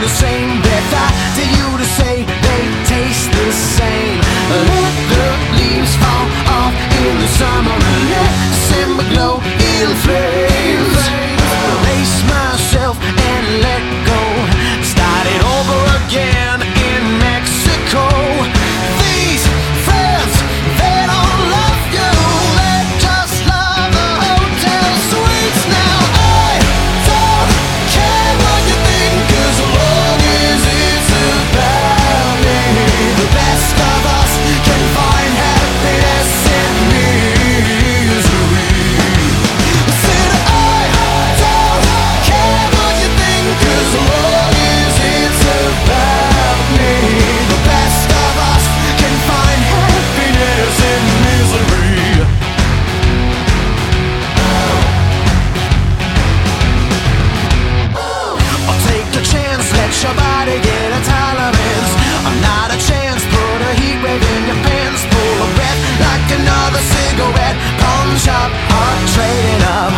the same breath I dare you to say they taste the same. Let the leaves fall off in the summer and let December glow in flames. Erase myself and let go. Start it over again in Mexico. These friends, they don't love you. They just love the hotel suites. Now I don't care what you think, 'cause as long as it's about me, the best of us can find happiness in misery. Said I don't care what you think, 'cause as long as it's about me, the best of us can find happiness in misery. I'll take a chance, let your body get a tolerance. I'm not a chance, put a heat wave in your pants. Pull a breath like another cigarette. Pawn shop, heart trading up.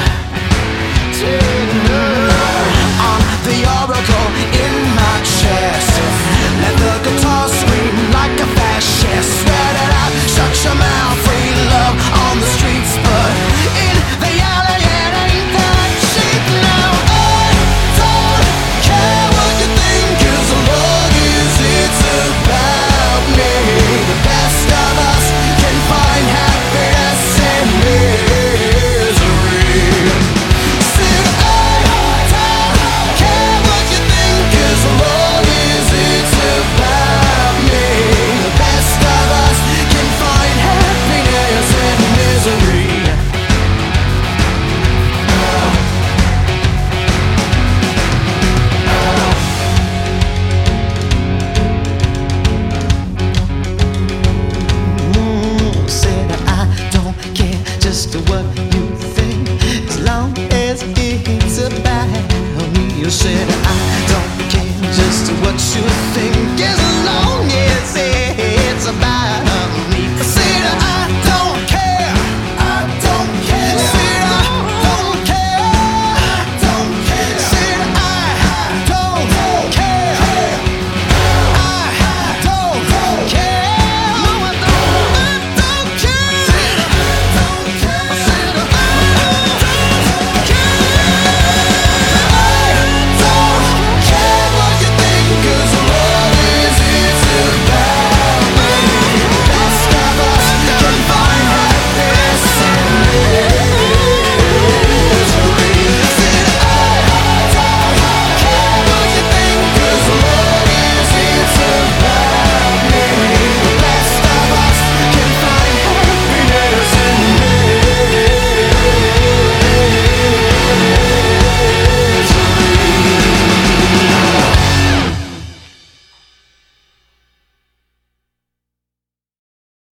On the oracle in my chest. Let the guitar scream like a fascist. Sweat it out, shut your mouth. Free love on the streets, but in the alley it ain't that cheap. Now I don't care what you think, 'cause as long as it's about me, the best of us can find happiness in misery. Said I don't care what you think, 'cause as long as it's about me, the best of us can find happiness in misery. Said I don't care just what you think, as long as it's about me. You said I don't care just what you think, as